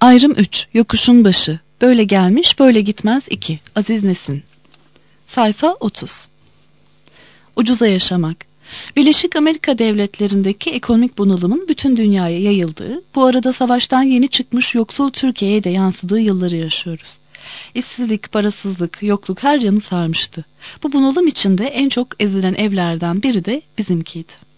Ayrım 3. Yokuşun başı. Böyle gelmiş, böyle gitmez 2. Aziz Nesin. Sayfa 30. Ucuza yaşamak. Birleşik Amerika Devletleri'ndeki ekonomik bunalımın bütün dünyaya yayıldığı, bu arada savaştan yeni çıkmış yoksul Türkiye'ye de yansıdığı yılları yaşıyoruz. İşsizlik, parasızlık, yokluk her yanı sarmıştı. Bu bunalım içinde en çok ezilen evlerden biri de bizimkiydi.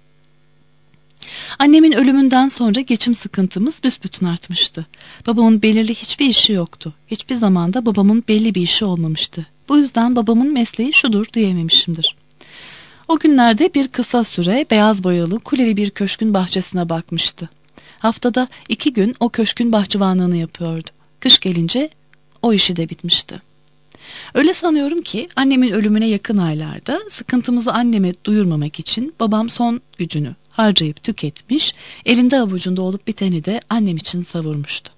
Annemin ölümünden sonra geçim sıkıntımız büsbütün artmıştı. Babamın belirli hiçbir işi yoktu. Hiçbir zamanda babamın belli bir işi olmamıştı. Bu yüzden babamın mesleği şudur diyememişimdir. O günlerde bir kısa süre beyaz boyalı kuleli bir köşkün bahçesine bakmıştı. Haftada 2 gün o köşkün bahçıvanlığını yapıyordu. Kış gelince o işi de bitmişti. Öyle sanıyorum ki annemin ölümüne yakın aylarda sıkıntımızı anneme duyurmamak için babam son gücünü harcayıp tüketmiş, elinde avucunda olup biteni de annem için savurmuştu.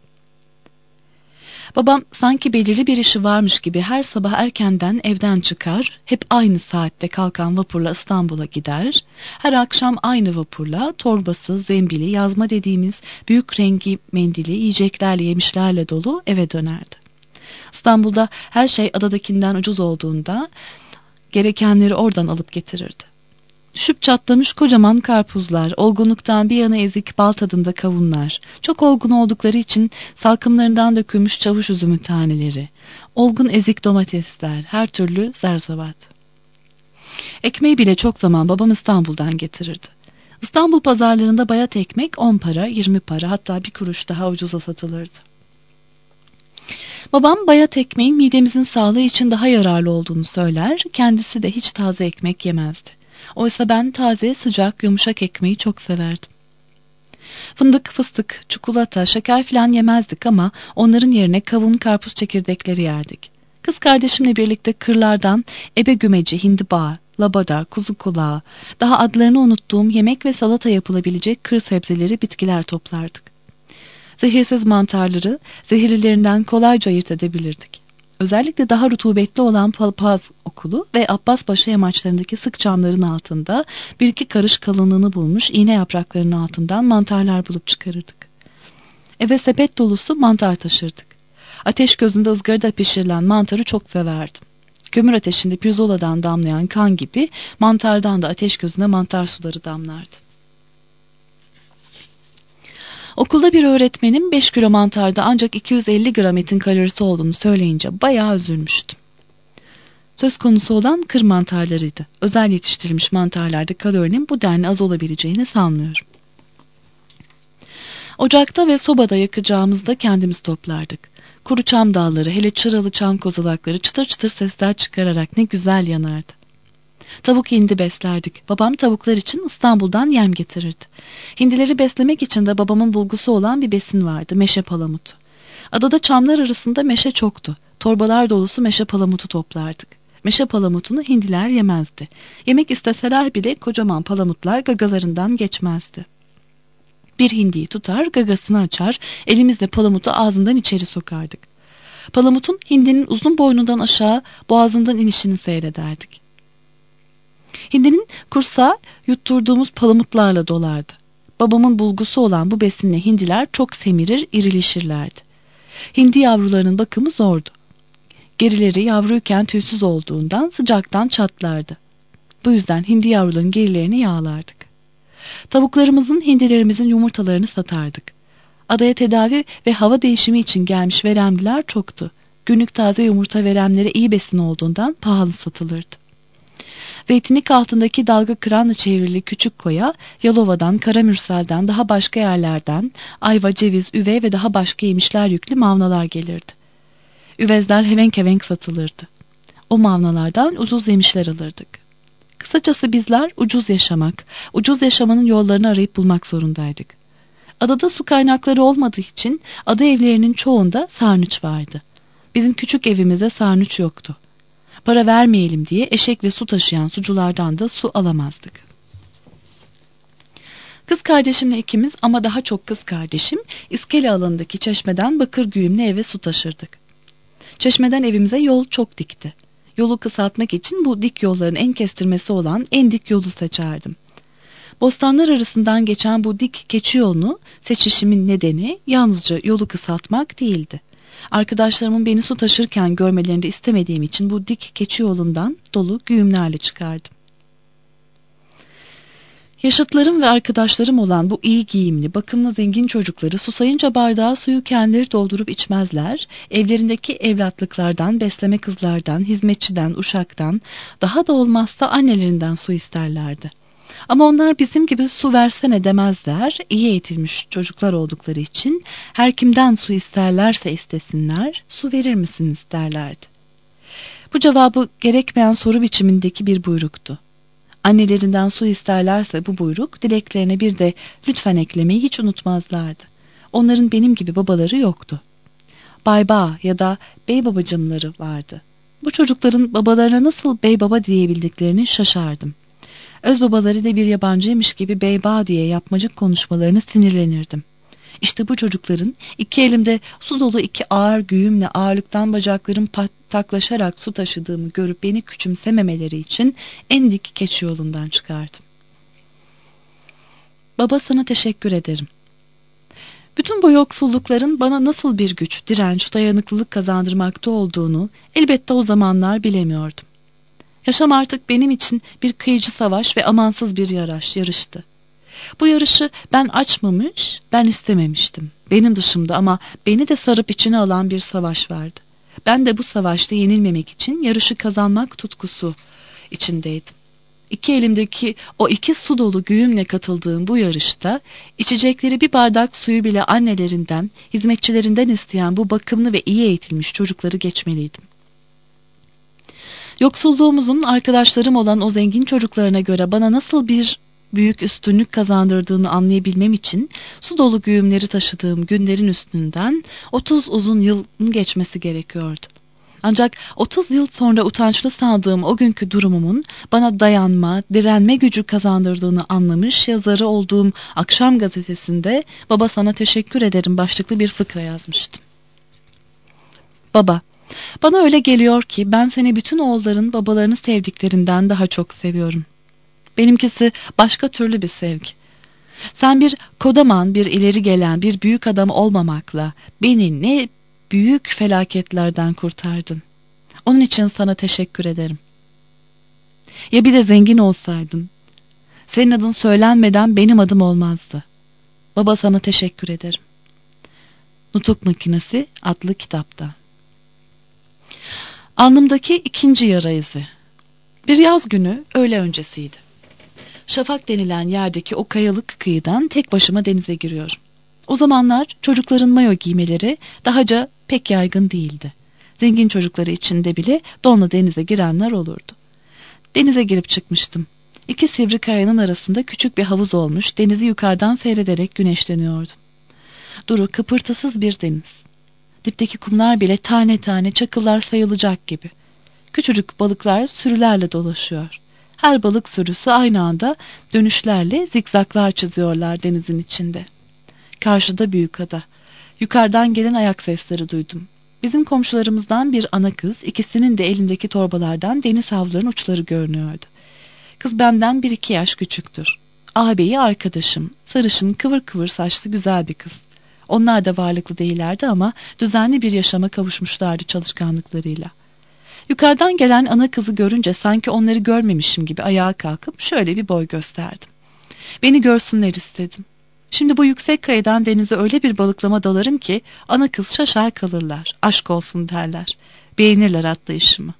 Babam sanki belirli bir işi varmış gibi her sabah erkenden evden çıkar, hep aynı saatte kalkan vapurla İstanbul'a gider, her akşam aynı vapurla torbası, zembili, yazma dediğimiz büyük rengi mendili, yiyeceklerle, yemişlerle dolu eve dönerdi. İstanbul'da her şey adadakinden ucuz olduğunda gerekenleri oradan alıp getirirdi. Düşüp çatlamış kocaman karpuzlar, olgunluktan bir yana ezik bal tadında kavunlar, çok olgun oldukları için salkımlarından dökülmüş çavuş üzümü taneleri, olgun ezik domatesler, her türlü zerzevat. Ekmeği bile çok zaman babam İstanbul'dan getirirdi. İstanbul pazarlarında bayat ekmek 10 para, 20 para, hatta bir kuruş daha ucuza satılırdı. Babam bayat ekmeğin midemizin sağlığı için daha yararlı olduğunu söyler, kendisi de hiç taze ekmek yemezdi. Oysa ben taze, sıcak, yumuşak ekmeği çok severdim. Fındık, fıstık, çikolata, şeker filan yemezdik ama onların yerine kavun, karpuz çekirdekleri yerdik. Kız kardeşimle birlikte kırlardan ebe gümeci, hindiba, labada, kuzu kulağı, daha adlarını unuttuğum yemek ve salata yapılabilecek kır sebzeleri, bitkiler toplardık. Zehirsiz mantarları zehirlilerinden kolayca ayırt edebilirdik. Özellikle daha rutubetli olan Papaz Okulu ve Abbaspaşa yamaçlarındaki sık çamların altında 1-2 karış kalınlığını bulmuş iğne yapraklarının altından mantarlar bulup çıkarırdık. Eve sepet dolusu mantar taşırdık. Ateş gözünde ızgarada pişirilen mantarı çok severdim. Kömür ateşinde pirzoladan damlayan kan gibi mantardan da ateş gözüne mantar suları damlardı. Okulda bir öğretmenim 5 kilo mantarda ancak 250 gram etin kalorisi olduğunu söyleyince bayağı üzülmüştüm. Söz konusu olan kır mantarlarıydı. Özel yetiştirilmiş mantarlarda kalorinin bu denli az olabileceğini sanmıyorum. Ocakta ve sobada yakacağımızda kendimiz toplardık. Kuru çam dalları, hele çıralı çam kozalakları çıtır çıtır sesler çıkararak ne güzel yanardı. Tavuk hindi beslerdik. Babam tavuklar için İstanbul'dan yem getirirdi. Hindileri beslemek için de babamın bulgusu olan bir besin vardı, meşe palamutu. Adada çamlar arasında meşe çoktu. Torbalar dolusu meşe palamutu toplardık. Meşe palamutunu hindiler yemezdi. Yemek isteseler bile kocaman palamutlar gagalarından geçmezdi. Bir hindiyi tutar, gagasını açar, elimizle palamutu ağzından içeri sokardık. Palamutun hindinin uzun boynundan aşağı boğazından inişini seyrederdik. Hindinin kursağı yutturduğumuz palamutlarla dolardı. Babamın bulgusu olan bu besinle hindiler çok semirir, irileşirlerdi. Hindi yavrularının bakımı zordu. Gerileri yavruyken tüysüz olduğundan sıcaktan çatlardı. Bu yüzden hindi yavrularının gerilerini yağlardık. Tavuklarımızın, hindilerimizin yumurtalarını satardık. Adaya tedavi ve hava değişimi için gelmiş veremliler çoktu. Günlük taze yumurta veremlere iyi besin olduğundan pahalı satılırdı. Zeytinlik altındaki dalga kıranla çevrili küçük koya, Yalova'dan, Karamürsel'den, daha başka yerlerden ayva, ceviz, üve ve daha başka yemişler yüklü mavnalar gelirdi. Üvezler hevenk hevenk satılırdı. O mavnalardan ucuz yemişler alırdık. Kısacası bizler ucuz yaşamak, ucuz yaşamanın yollarını arayıp bulmak zorundaydık. Adada su kaynakları olmadığı için ada evlerinin çoğunda sarnıç vardı. Bizim küçük evimizde sarnıç yoktu. Para vermeyelim diye eşekle su taşıyan suculardan da su alamazdık. Kız kardeşimle ikimiz ama daha çok kız kardeşim İskele alanındaki çeşmeden bakır güğümle eve su taşırdık. Çeşmeden evimize yol çok dikti. Yolu kısaltmak için bu dik yolların en kestirmesi olan en dik yolu seçerdim. Bostanlar arasından geçen bu dik keçi yolunu seçişimin nedeni yalnızca yolu kısaltmak değildi. Arkadaşlarımın beni su taşırken görmelerini de istemediğim için bu dik keçi yolundan dolu güğümlerle çıkardım. Yaşıtlarım ve arkadaşlarım olan bu iyi giyimli, bakımlı zengin çocukları susayınca bardağa suyu kendileri doldurup içmezler, evlerindeki evlatlıklardan, besleme kızlardan, hizmetçiden, uşaktan, daha da olmazsa annelerinden su isterlerdi. Ama onlar bizim gibi su versene demezler, iyi eğitilmiş çocuklar oldukları için her kimden su isterlerse istesinler, su verir misiniz derlerdi. Bu cevabı gerekmeyen soru biçimindeki bir buyruktu. Annelerinden su isterlerse bu buyruk dileklerine bir de lütfen eklemeyi hiç unutmazlardı. Onların benim gibi babaları yoktu. Bay Ba ya da bey babacımları vardı. Bu çocukların babalarına nasıl bey baba diyebildiklerini şaşardım. Öz babaları da bir yabancıymış gibi bey ba diye yapmacık konuşmalarına sinirlenirdim. İşte bu çocukların iki elimde su dolu iki ağır güğümle ağırlıktan bacaklarım pataklaşarak su taşıdığımı görüp beni küçümsememeleri için en dik keçi yolundan çıkardım. Baba, sana teşekkür ederim. Bütün bu yoksullukların bana nasıl bir güç, direnç, dayanıklılık kazandırmakta olduğunu elbette o zamanlar bilemiyordum. Yaşam artık benim için bir kıyıcı savaş ve amansız bir yarıştı. Bu yarışı ben açmamış, ben istememiştim. Benim dışımda ama beni de sarıp içine alan bir savaş vardı. Ben de bu savaşta yenilmemek için yarışı kazanmak tutkusu içindeydim. İki elimdeki o iki su dolu güğümle katıldığım bu yarışta içecekleri bir bardak suyu bile annelerinden, hizmetçilerinden isteyen bu bakımlı ve iyi eğitilmiş çocukları geçmeliydim. Yoksulluğumuzun arkadaşlarım olan o zengin çocuklarına göre bana nasıl bir büyük üstünlük kazandırdığını anlayabilmem için su dolu güğümleri taşıdığım günlerin üstünden 30 uzun yılın geçmesi gerekiyordu. Ancak 30 yıl sonra utançlı sandığım o günkü durumumun bana dayanma, direnme gücü kazandırdığını anlamış yazarı olduğum Akşam Gazetesi'nde "Baba, sana teşekkür ederim" başlıklı bir fıkra yazmıştım. Baba, bana öyle geliyor ki ben seni bütün oğulların babalarını sevdiklerinden daha çok seviyorum. Benimkisi başka türlü bir sevgi. Sen bir kodaman, bir ileri gelen, bir büyük adam olmamakla beni ne büyük felaketlerden kurtardın. Onun için sana teşekkür ederim. Ya bir de zengin olsaydın? Senin adın söylenmeden benim adım olmazdı. Baba, sana teşekkür ederim. Nutuk Makinesi adlı kitapta. Alnımdaki ikinci yara izi. Bir yaz günü öğle öncesiydi. Şafak denilen yerdeki o kayalık kıyıdan tek başıma denize giriyorum. O zamanlar çocukların mayo giymeleri dahaca pek yaygın değildi. Zengin çocukları içinde bile donla denize girenler olurdu. Denize girip çıkmıştım. İki sivri kayanın arasında küçük bir havuz olmuş, denizi yukarıdan seyrederek güneşleniyordum. Duru, kıpırtısız bir deniz. Dipteki kumlar bile tane tane çakıllar sayılacak gibi. Küçücük balıklar sürülerle dolaşıyor. Her balık sürüsü aynı anda dönüşlerle zikzaklar çiziyorlar denizin içinde. Karşıda büyük ada. Yukarıdan gelen ayak sesleri duydum. Bizim komşularımızdan bir ana kız, ikisinin de elindeki torbalardan deniz havluların uçları görünüyordu. Kız benden 1-2 yaş küçüktür. Ağabeyi arkadaşım, sarışın, kıvır kıvır saçlı güzel bir kız. Onlar da varlıklı değillerdi ama düzenli bir yaşama kavuşmuşlardı çalışkanlıklarıyla. Yukarıdan gelen ana kızı görünce sanki onları görmemişim gibi ayağa kalkıp şöyle bir boy gösterdim. Beni görsünler istedim. Şimdi bu yüksek kayadan denize öyle bir balıklama dalarım ki ana kız şaşar kalırlar, aşk olsun derler. Beğenirler atlayışımı.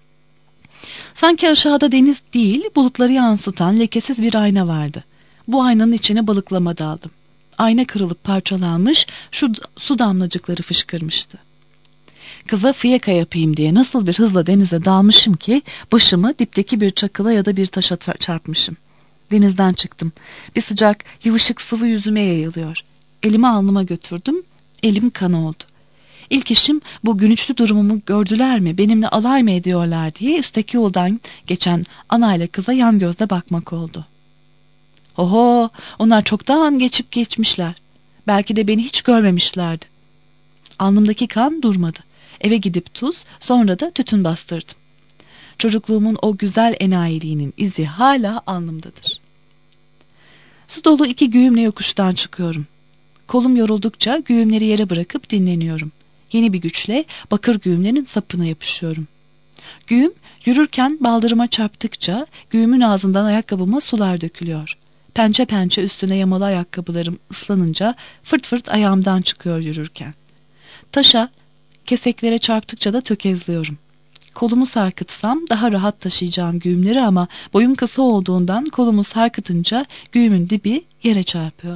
Sanki aşağıda deniz değil, bulutları yansıtan lekesiz bir ayna vardı. Bu aynanın içine balıklama daldım. Ayna kırılıp parçalanmış, şu su damlacıkları fışkırmıştı. Kıza fiyaka yapayım diye nasıl bir hızla denize dalmışım ki başımı dipteki bir çakıla ya da bir taşa çarpmışım. Denizden çıktım. Bir sıcak, yıvışık sıvı yüzüme yayılıyor. Elimi alnıma götürdüm. Elim kan oldu. İlk işim bu gülünçlü durumumu gördüler mi, benimle alay mı ediyorlar diye üstteki yoldan geçen anayla kıza yan gözle bakmak oldu. Oho, onlar çoktan geçip geçmişler. Belki de beni hiç görmemişlerdi. Alnımdaki kan durmadı. Eve gidip tuz, sonra da tütün bastırdım. Çocukluğumun o güzel enayiliğinin izi hala alnımdadır. Su dolu 2 güğümle yokuştan çıkıyorum. Kolum yoruldukça güğümleri yere bırakıp dinleniyorum. Yeni bir güçle bakır güğümlerin sapına yapışıyorum. Güğüm yürürken baldırıma çarptıkça güğümün ağzından ayakkabıma sular dökülüyor. Pençe pençe üstüne yamalı ayakkabılarım ıslanınca fırt fırt ayağımdan çıkıyor yürürken. Taşa, keseklere çarptıkça da tökezliyorum. Kolumu sarkıtsam daha rahat taşıyacağım güğümleri ama boyum kısa olduğundan kolumu sarkıtınca güğümün dibi yere çarpıyor.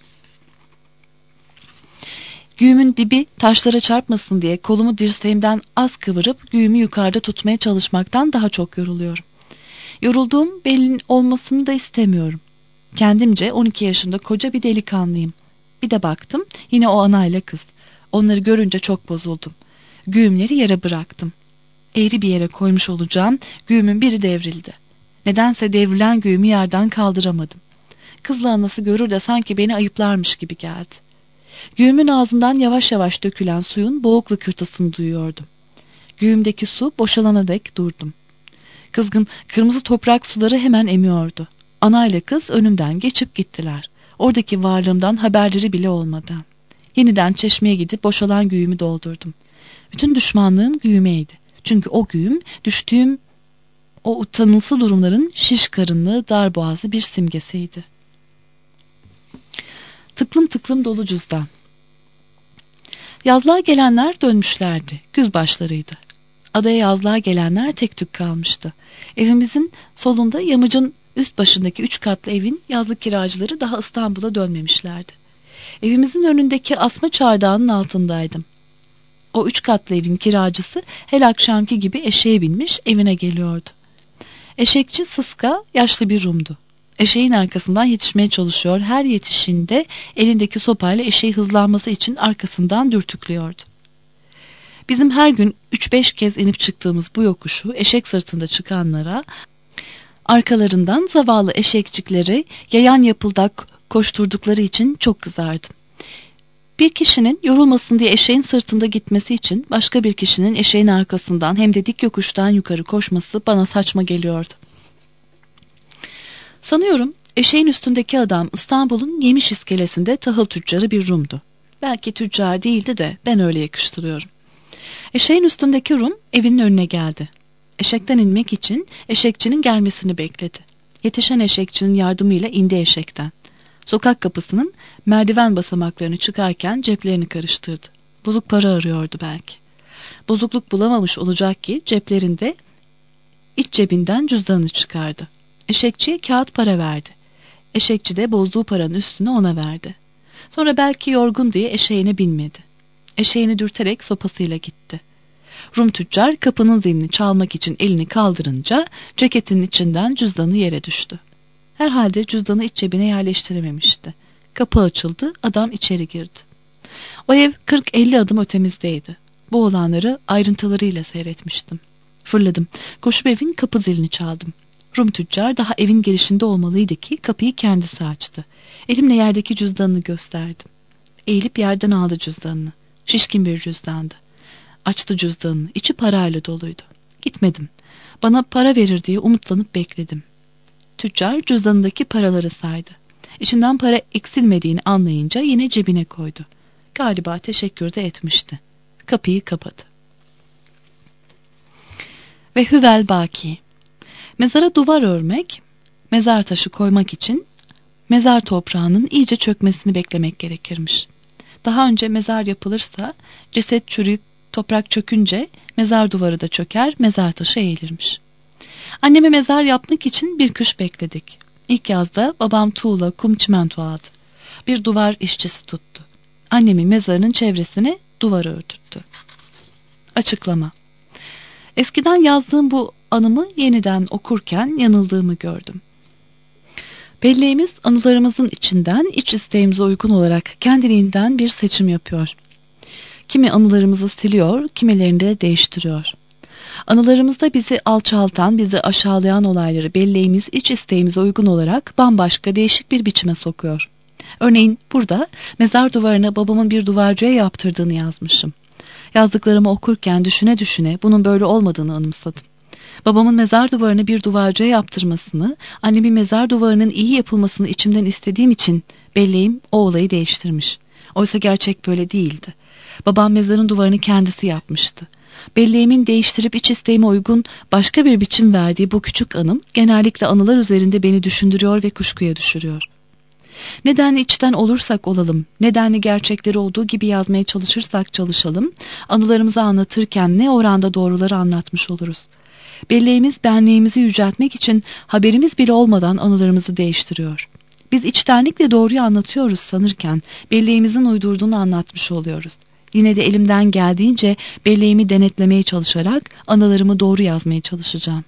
Güğümün dibi taşlara çarpmasın diye kolumu dirseğimden az kıvırıp güğümü yukarıda tutmaya çalışmaktan daha çok yoruluyorum. Yorulduğum belli olmasını da istemiyorum. Kendimce 12 yaşında koca bir delikanlıyım. Bir de baktım yine o anayla kız. Onları görünce çok bozuldum. Güğümleri yere bıraktım. Eğri bir yere koymuş olacağım, güğümün biri devrildi. Nedense devrilen güğümü yerden kaldıramadım. Kızla anası görür de sanki beni ayıplarmış gibi geldi. Güğümün ağzından yavaş yavaş dökülen suyun boğuk lıkırtısını duyuyordum. Güğümdeki su boşalana dek durdum. Kızgın kırmızı toprak suları hemen emiyordu. Ana ile kız önümden geçip gittiler. Oradaki varlığımdan haberleri bile olmadan. Yeniden çeşmeye gidip boşalan güğümü doldurdum. Bütün düşmanlığım güğümeydi. Çünkü o güğüm düştüğüm o utanılsı durumların şiş karınlı, darboğazlı bir simgesiydi. Tıklım tıklım dolu cüzdan. Yazlığa gelenler dönmüşlerdi. Güz başlarıydı. Adaya yazlığa gelenler tek tük kalmıştı. Evimizin solunda yamacın üst başındaki 3 katlı evin yazlık kiracıları daha İstanbul'a dönmemişlerdi. Evimizin önündeki asma çardağının altındaydım. O 3 katlı evin kiracısı her akşamki gibi eşeğe binmiş evine geliyordu. Eşekçi sıska, yaşlı bir Rum'du. Eşeğin arkasından yetişmeye çalışıyor, her yetişinde elindeki sopayla eşeği hızlanması için arkasından dürtüklüyordu. Bizim her gün 3-5 kez inip çıktığımız bu yokuşu eşek sırtında çıkanlara, arkalarından zavallı eşekçikleri yayan yapıldak koşturdukları için çok kızardım. Bir kişinin yorulmasın diye eşeğin sırtında gitmesi için başka bir kişinin eşeğin arkasından hem de dik yokuştan yukarı koşması bana saçma geliyordu. Sanıyorum eşeğin üstündeki adam İstanbul'un Yemiş iskelesinde tahıl tüccarı bir Rum'du. Belki tüccar değildi de ben öyle yakıştırıyorum. Eşeğin üstündeki Rum evinin önüne geldi. Eşekten inmek için eşekçinin gelmesini bekledi. Yetişen eşekçinin yardımıyla indi eşekten. Sokak kapısının merdiven basamaklarını çıkarken ceplerini karıştırdı. Bozuk para arıyordu belki. Bozukluk bulamamış olacak ki ceplerinde iç cebinden cüzdanını çıkardı. Eşekçiye kağıt para verdi. Eşekçi de bozduğu paranın üstünü ona verdi. Sonra belki yorgun diye eşeğine binmedi. Eşeğini dürterek sopasıyla gitti. Rum tüccar kapının zilini çalmak için elini kaldırınca ceketinin içinden cüzdanı yere düştü. Herhalde cüzdanı iç cebine yerleştirememişti. Kapı açıldı, adam içeri girdi. O ev 40-50 adım ötemizdeydi. Bu olanları ayrıntılarıyla seyretmiştim. Fırladım, koşup evin kapı zilini çaldım. Rum tüccar daha evin girişinde olmalıydı ki kapıyı kendisi açtı. Elimle yerdeki cüzdanını gösterdim. Eğilip yerden aldı cüzdanını. Şişkin bir cüzdandı. Açtı cüzdanını, içi parayla doluydu. Gitmedim. Bana para verir diye umutlanıp bekledim. Tüccar cüzdanındaki paraları saydı. İçinden para eksilmediğini anlayınca yine cebine koydu. Galiba teşekkür de etmişti. Kapıyı kapadı. Ve Hüvel Baki. Mezara duvar örmek, mezar taşı koymak için mezar toprağının iyice çökmesini beklemek gerekirmiş. Daha önce mezar yapılırsa ceset çürüyüp toprak çökünce mezar duvarı da çöker, mezar taşı eğilirmiş. Anneme mezar yapmak için bir kış bekledik. İlk yazda babam tuğla, kum, çimento aldı. Bir duvar işçisi tuttu. Annemin mezarının çevresine duvar ördürttü. Açıklama. Eskiden yazdığım bu anımı yeniden okurken yanıldığımı gördüm. Belleğimiz anılarımızın içinden iç isteğimize uygun olarak kendiliğinden bir seçim yapıyor. Kimi anılarımızı siliyor, kimilerini de değiştiriyor. Anılarımızda bizi alçaltan, bizi aşağılayan olayları belleğimiz iç isteğimize uygun olarak bambaşka değişik bir biçime sokuyor. Örneğin burada mezar duvarına babamın bir duvarcıya yaptırdığını yazmışım. Yazdıklarımı okurken düşüne düşüne bunun böyle olmadığını anımsadım. Babamın mezar duvarını bir duvarcıya yaptırmasını, annemin mezar duvarının iyi yapılmasını içimden istediğim için belleğim o olayı değiştirmiş. Oysa gerçek böyle değildi. Babam mezarın duvarını kendisi yapmıştı. Belleğimin değiştirip iç isteğime uygun başka bir biçim verdiği bu küçük anım genellikle anılar üzerinde beni düşündürüyor ve kuşkuya düşürüyor. Nedenli içten olursak olalım, nedenli gerçekleri olduğu gibi yazmaya çalışırsak çalışalım, anılarımızı anlatırken ne oranda doğruları anlatmış oluruz. Belleğimiz benliğimizi yüceltmek için haberimiz bile olmadan anılarımızı değiştiriyor. Biz içtenlikle doğruyu anlatıyoruz sanırken belleğimizin uydurduğunu anlatmış oluyoruz. Yine de elimden geldiğince belleğimi denetlemeye çalışarak anılarımı doğru yazmaya çalışacağım.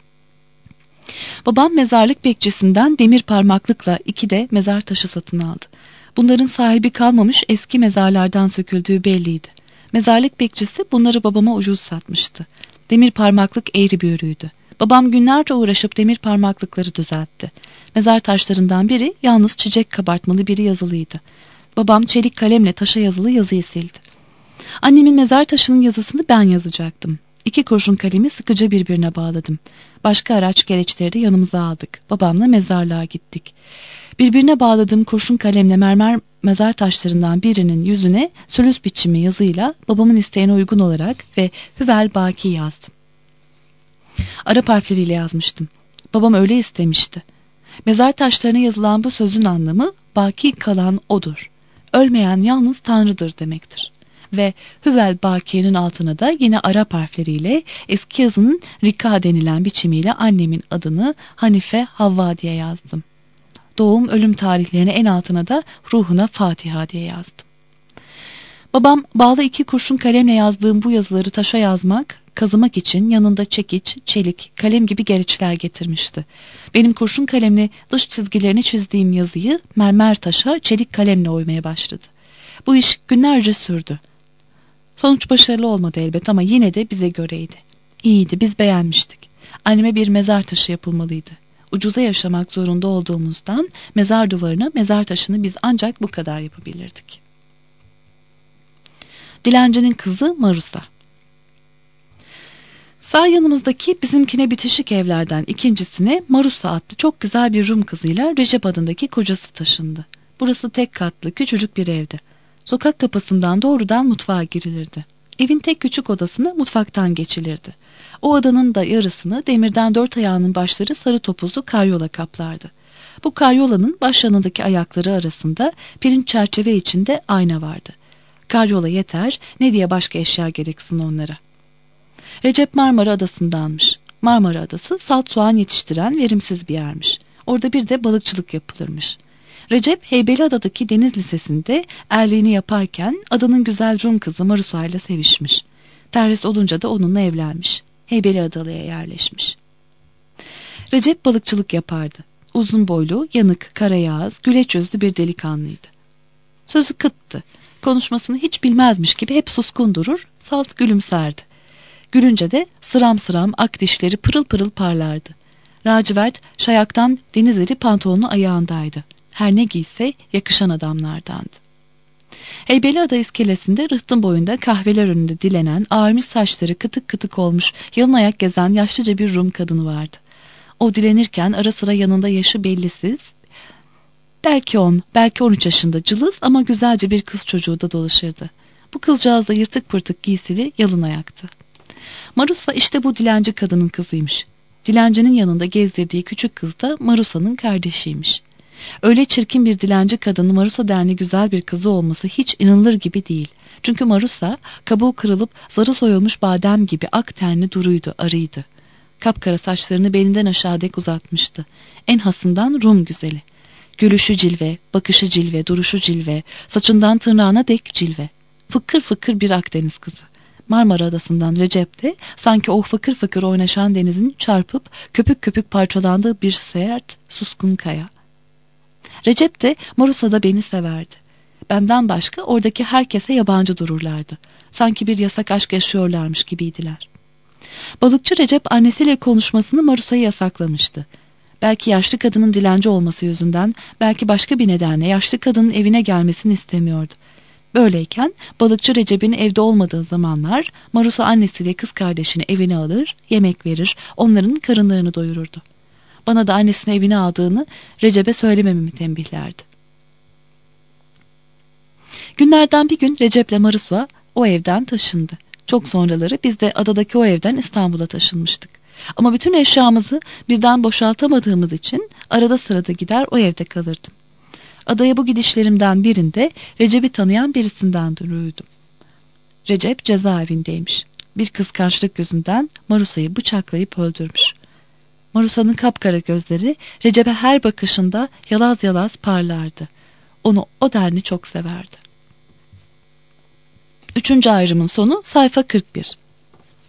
Babam mezarlık bekçisinden demir parmaklıkla 2 de mezar taşı satın aldı. Bunların sahibi kalmamış eski mezarlardan söküldüğü belliydi. Mezarlık bekçisi bunları babama ucuz satmıştı. Demir parmaklık eğri büğrüydü. Babam günlerce uğraşıp demir parmaklıkları düzeltti. Mezar taşlarından biri yalnız çiçek kabartmalı, biri yazılıydı. Babam çelik kalemle taşa yazılı yazıyı sildi. Annemin mezar taşının yazısını ben yazacaktım. 2 kurşun kalemi sıkıca birbirine bağladım. Başka araç gereçleri de yanımıza aldık. Babamla mezarlığa gittik. Birbirine bağladığım kurşun kalemle mermer mezar taşlarından birinin yüzüne sülüs biçimi yazıyla babamın isteğine uygun olarak ve Hüvel Baki yazdım. Arap harfleriyle yazmıştım. Babam öyle istemişti. Mezar taşlarına yazılan bu sözün anlamı baki kalan odur. Ölmeyen yalnız Tanrı'dır demektir. Ve Hüvel Baki'nin altına da yine Arap harfleriyle eski yazının Rika denilen biçimiyle annemin adını Hanife Havva diye yazdım. Doğum ölüm tarihlerine en altına da ruhuna Fatiha diye yazdım. Babam bağlı 2 kurşun kalemle yazdığım bu yazıları taşa yazmak, kazımak için yanında çekiç, çelik, kalem gibi gereçler getirmişti. Benim kurşun kalemle dış çizgilerini çizdiğim yazıyı mermer taşa çelik kalemle oymaya başladı. Bu iş günlerce sürdü. Sonuç başarılı olmadı elbet ama yine de bize göreydi. İyiydi, biz beğenmiştik. Anneme bir mezar taşı yapılmalıydı. Ucuza yaşamak zorunda olduğumuzdan mezar duvarına mezar taşını biz ancak bu kadar yapabilirdik. Dilencinin kızı Marusa. Sağ yanımızdaki bizimkine bitişik evlerden ikincisine Marusa adlı çok güzel bir Rum kızıyla Recep adındaki kocası taşındı. Burası tek katlı küçücük bir evdi. Sokak kapısından doğrudan mutfağa girilirdi. Evin tek küçük odasını mutfaktan geçilirdi. O odanın da yarısını demirden 4 ayağının başları sarı topuzlu karyola kaplardı. Bu karyolanın baş yanındaki ayakları arasında pirinç çerçeve içinde ayna vardı. Karyola yeter, ne diye başka eşya gereksin onlara. Recep Marmara Adası'ndanmış. Marmara Adası salt soğan yetiştiren verimsiz bir yermiş. Orada bir de balıkçılık yapılırmış. Recep Heybeliada'daki deniz lisesinde erliğini yaparken adanın güzel Rum kızı Marusa ile sevişmiş. Terhis olunca da onunla evlenmiş. Heybeliadalı'ya yerleşmiş. Recep balıkçılık yapardı. Uzun boylu, yanık, karayağız, güleç yüzlü bir delikanlıydı. Sözü kıttı. Konuşmasını hiç bilmezmiş gibi hep suskun durur, salt gülümserdi. Gülünce de sıram sıram ak dişleri pırıl pırıl parlardı. Lacivert şayaktan denizleri pantolonu ayağındaydı. Her ne giyse yakışan adamlardandı. Heybeliada iskelesinde rıhtım boyunda kahveler önünde dilenen, ağarmış saçları kıtık kıtık olmuş, yalın ayak gezen yaşlıca bir Rum kadını vardı. O dilenirken ara sıra yanında yaşı bellisiz, belki 10, belki 13 yaşında cılız ama güzelce bir kız çocuğu da dolaşırdı. Bu kızcağız da yırtık pırtık giysili, yalın ayaktı. Marusa işte bu dilenci kadının kızıymış. Dilencinin yanında gezdirdiği küçük kız da Marusa'nın kardeşiymiş. Öyle çirkin bir dilenci kadının Marusa denli güzel bir kızı olması hiç inanılır gibi değil. Çünkü Marusa kabuğu kırılıp zarı soyulmuş badem gibi ak tenli duruydu, arıydı. Kapkara saçlarını belinden aşağı dek uzatmıştı. En hasından Rum güzeli. Gülüşü cilve, bakışı cilve, duruşu cilve, saçından tırnağına dek cilve. Fıkır fıkır bir Akdeniz kızı. Marmara Adası'ndan Recep de sanki o fıkır fıkır oynaşan denizin çarpıp köpük köpük parçalandığı bir sert, suskun kaya. Recep de Marusa'da beni severdi. Benden başka oradaki herkese yabancı dururlardı. Sanki bir yasak aşk yaşıyorlarmış gibiydiler. Balıkçı Recep annesiyle konuşmasını Marusa'ya yasaklamıştı. Belki yaşlı kadının dilenci olması yüzünden, belki başka bir nedenle yaşlı kadının evine gelmesini istemiyordu. Böyleyken balıkçı Recep'in evde olmadığı zamanlar Marusa annesiyle kız kardeşini evine alır, yemek verir, onların karınlarını doyururdu. Bana da annesini evine aldığını Recep'e söylemememi tembihlerdi. Günlerden bir gün Recep'le Marusa o evden taşındı. Çok sonraları biz de adadaki o evden İstanbul'a taşınmıştık. Ama bütün eşyamızı birden boşaltamadığımız için arada sırada gider o evde kalırdım. Adaya bu gidişlerimden birinde Recep'i tanıyan birisinden duydum. Recep cezaevindeymiş. Bir kıskançlık yüzünden Marusa'yı bıçaklayıp öldürmüş. Marusa'nın kapkara gözleri Recep'e her bakışında yalaz yalaz parlardı. Onu o denli çok severdi. Üçüncü ayrımın sonu sayfa 41.